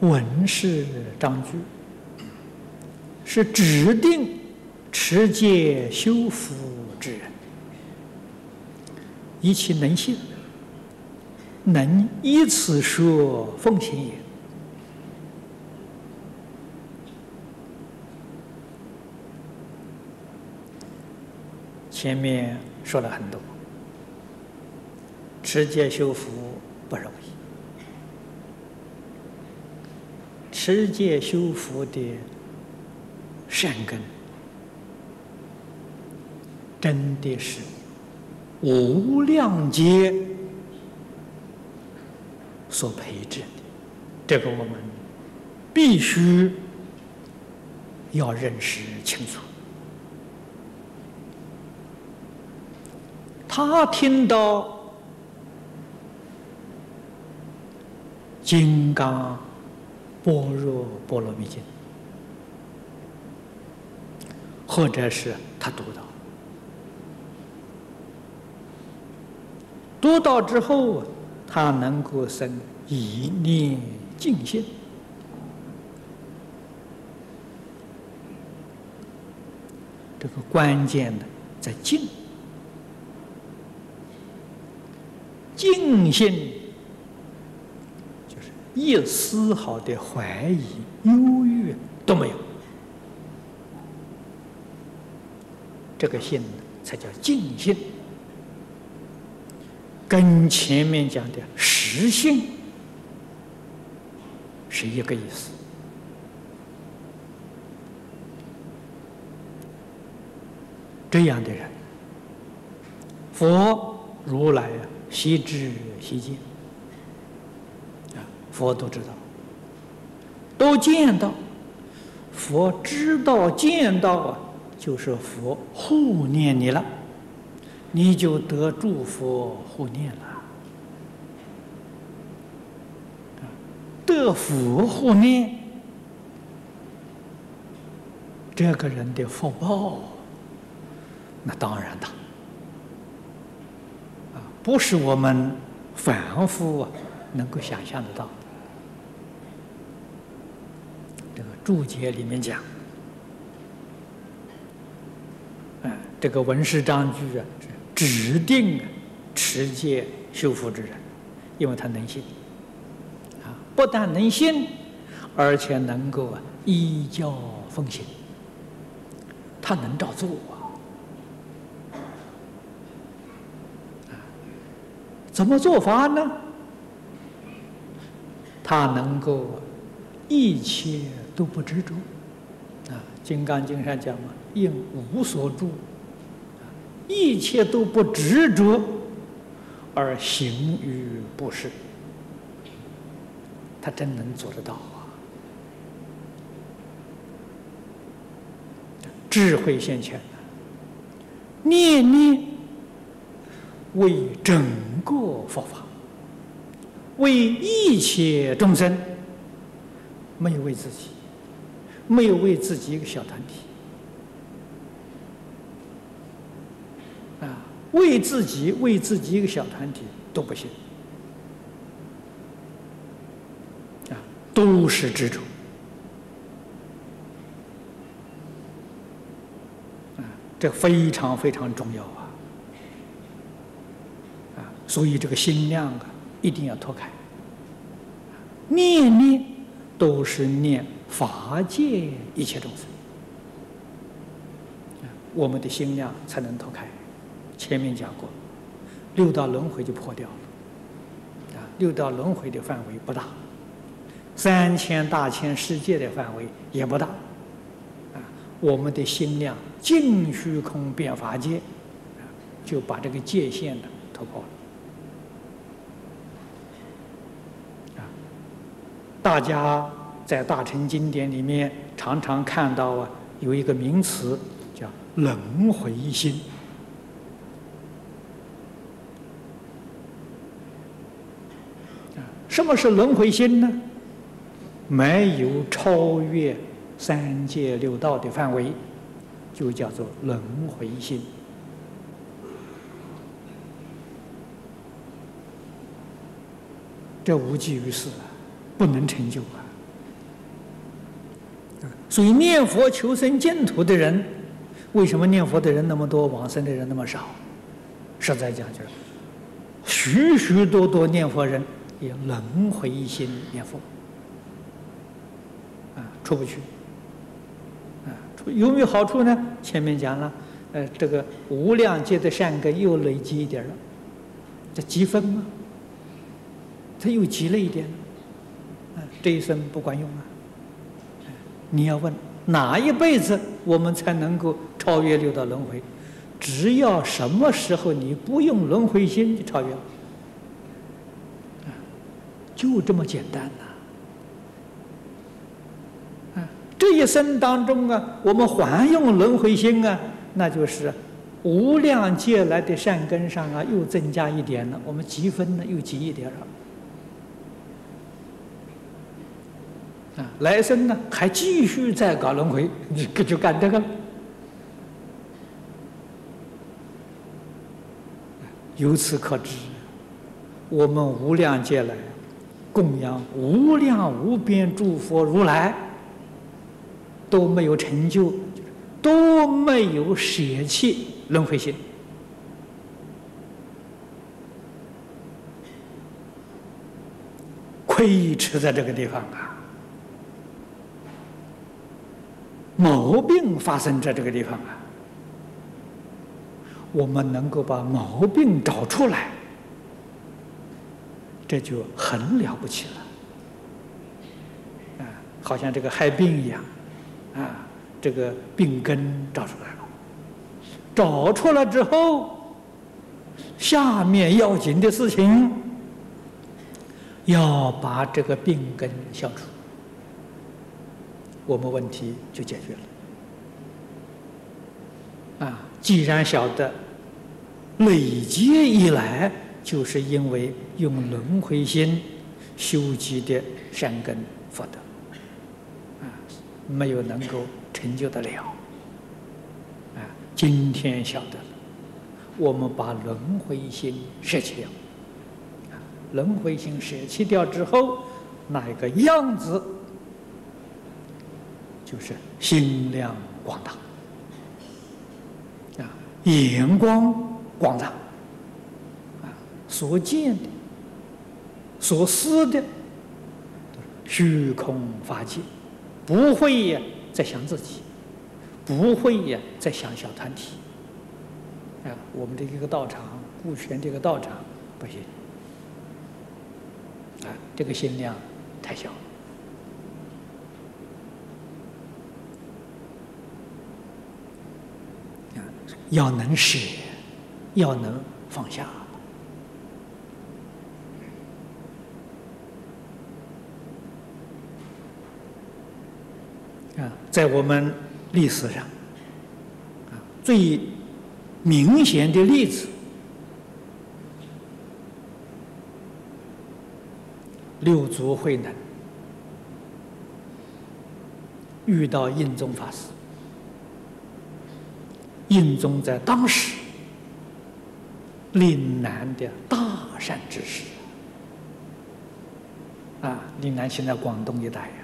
文士章句是指定持戒修福之人，以其能信，能依此说奉行也。前面说了很多，持戒修福不容易，持戒修福的善根真的是无量劫所培植的，这个我们必须要认识清楚。他听到《金刚般若波罗蜜经》，或者是他读到之后，他能够生一念净心，这个关键呢在净。净心就是一丝毫的怀疑、忧郁都没有，这个心才叫净心，跟前面讲的实性是一个意思。这样的人，佛如来悉知悉见，佛都知道，都见到。佛知道见到啊，就是佛护念你了，你就得诸佛护念了。得佛护念，这个人的福报那当然大。不是我们凡夫能够想象得到。这个注解里面讲，这个文士章句啊，是指定持戒修福之人，因为他能信，不但能信，而且能够依教奉行，他能照做啊。怎么做法呢？他能够一切都不执着。《金刚经》上讲嘛，应无所住，一切都不执着，而行于不是。他真能做得到啊！智慧现前，念念为整个佛法，为一切众生，没有为自己，没有为自己一个小团体，为自己一个小团体都不行，都是执着，这非常非常重要啊！所以这个心量一定要脱开，念念都是念法界一切众生，我们的心量才能脱开。前面讲过，六道轮回就破掉了，六道轮回的范围不大，3000大千世界的范围也不大，我们的心量尽虚空遍法界，就把这个界限突破了。大家在大乘经典里面常常看到有一个名词叫轮回心。什么是轮回心呢？没有超越三界六道的范围，就叫做轮回心。这无济于事不能成就啊！ 所以念佛求生净土的人，为什么念佛的人那么多，往生的人那么少？实在讲就是，许许多多念佛人也轮回心念佛，出不去。有没有好处呢？前面讲了，这个无量劫的善根又累积一点了，这积分吗？它又积了一点，这一生不管用啊！你要问哪一辈子我们才能够超越六道轮回？只要什么时候你不用轮回心，就超越了，就这么简单呐！这一生当中啊，我们还用轮回心啊，那就是无量劫来的善根上啊，又增加一点了，我们积分呢又积一点了。来生呢还继续再搞轮回，你就干这个了。由此可知，我们无量劫来供养无量无边诸佛如来，都没有成就，都没有舍弃轮回心。亏吃在这个地方啊！毛病发生在这个地方啊，我们能够把毛病找出来，这就很了不起了。好像这个害病一样，这个病根找出来了，找出来之后，下面要紧的事情，要把这个病根消除。我们问题就解决了。既然晓得累劫以来，就是因为用轮回心修积的善根福德，没有能够成就得了。今天晓得了，我们把轮回心舍弃掉。轮回心舍弃掉之后，那一个样子？就是心量广大，眼光广大，所见的、所思的，虚空法界，不会再想自己，不会再想小团体。我们这一个道场，顾全这个道场不行，这个心量太小了。要能舍，要能放下。在我们历史上，最明显的例子，六祖慧能遇到印宗法师。印宗在当时岭南的大善知识，岭南现在广东一带呀，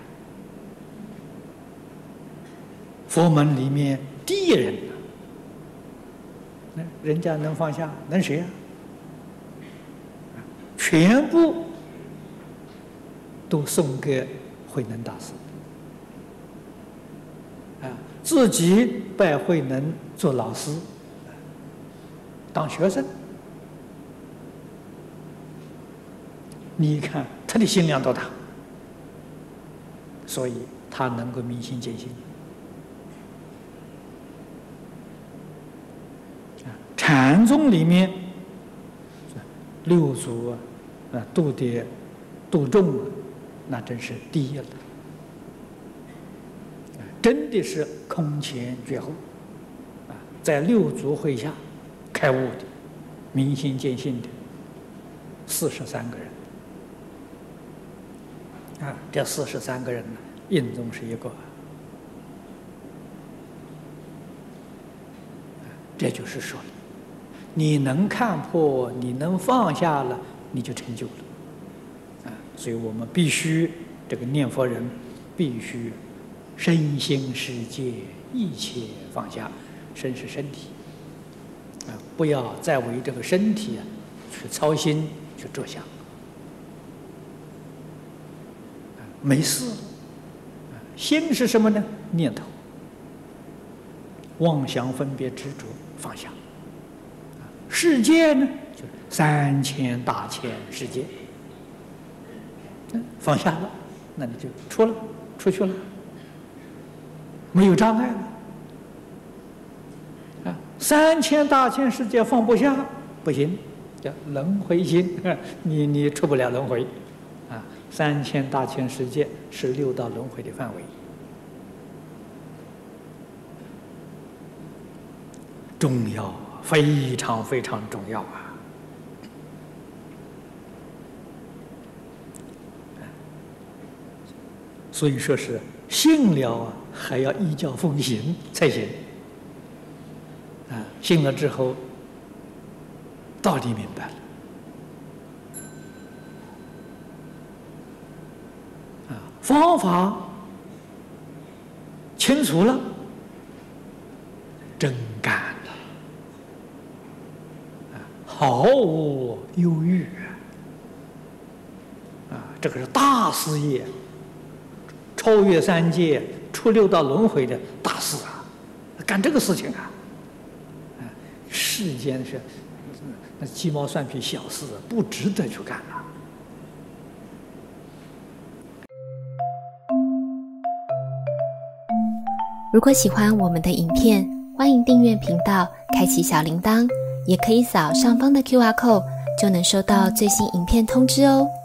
佛门里面第一人，人家能放下，能谁啊？全部都送给慧能大师，自己拜慧能做老师，当学生。你看他的心量多大，所以他能够明心见性。禅宗里面，六祖度众那真是第一了。真的是空前绝后，在六祖会下开悟的、明心见性的43个人，这43个人呢，印宗是一个，这就是说，你能看破，你能放下了，你就成就了，所以我们必须这个念佛人必须身心世界一切放下。身是身体不要再为这个身体去操心去着想，没事。心是什么呢？念头、妄想、分别、执着，放下。世界呢，就是3000大千世界，放下了，那你就出去了，没有障碍了。3000大千世界放不下，不行，叫轮回心，你出不了轮回。3000大千世界是6道轮回的范围，重要，非常非常重要啊！所以说是信了还要依教奉行才行。信了之后，道理明白了。方法清楚了，真干了，毫无忧郁这个是大事业，超越3界、出6道轮回的大事啊！干这个事情世间是那鸡毛蒜皮小事，不值得去干了。 如果喜欢我们的影片，欢迎订阅频道，开启小铃铛，也可以扫上方的 QR code，就能收到最新影片通知哦。